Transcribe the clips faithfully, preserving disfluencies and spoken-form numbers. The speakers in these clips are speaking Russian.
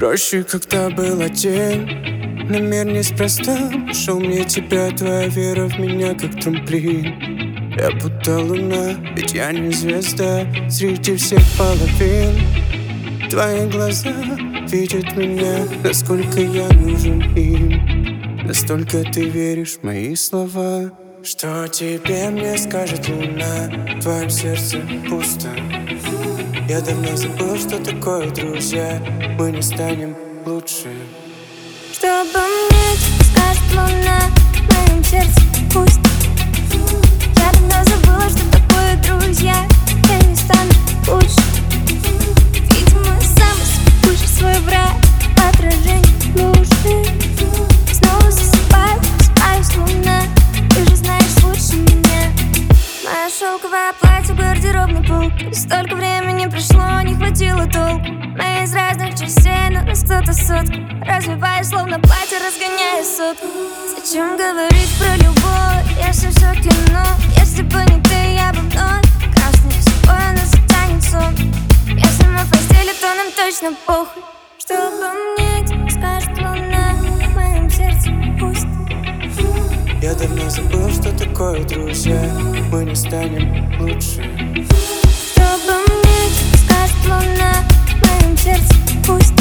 Проще, когда был один, но мир неспроста. Нашел мне тебя, твоя вера в меня как трамплин. Я будто луна, ведь я не звезда среди всех половин. Твои глаза видят меня, насколько я нужен им. Настолько ты веришь в мои слова. Что тебе мне скажет луна? В твоем сердце пусто. Я давно забыл, что такое друзья. Мы не станем лучше. Что обо мне скажет луна? В моем сердце пусто. Я давно забыла, что такое друзья. Я не стану лучше. Видимо, сам пусть свой враг, отражение лучше. Снова засыпаю, спаюсь, луна. Ты же знаешь лучше меня. Моя шелковая платье, гардеробный полк. Столько времени прошло, не хватило толку. Мы из разных частей, но нас кто-то сотку. Развиваясь, словно платье, разгоняя сотку. Зачем говорить про любовь, если все кино? Если бы не ты, я бы вновь красный собой нас затянет сон. Если мы в постели, то нам точно похуй. Что обо мне тебе скажет луна? В моем сердце пусто. Я давно забыл, что такое друзья. Мы не станем лучше. Что обо мне тебе скажет луна? В моем сердце пусто.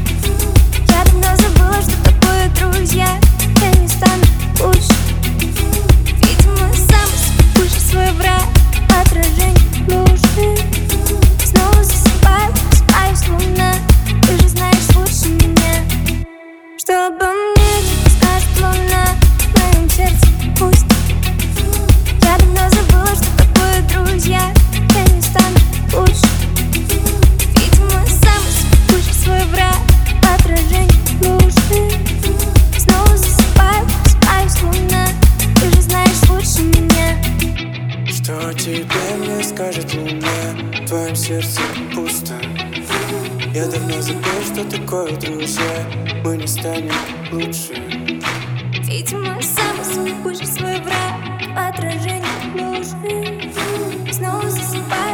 Я давно забыла, что такое друзья. Я не стану лучше. Видимо, сам пусть свой враг, отражение лучше. Снова засыпаю, спаюсь, луна. Ты же знаешь лучше меня. Что обо мне тебе скажет луна? В моем сердце пусто. Я давно забыла, что такое друзья. Я не стану лучше. Видимо, сам пусть свой враг, отражение лучше. Снова засыпаю, спаюсь, луна. Ты же знаешь лучше меня. Что тебе мне скажет луна? В твоем сердце пусто. Я давно забыл, что такое друзья. Мы не станем лучше. Видимо, сам пусть свой враг, отражение лучше. Снова засыпаю.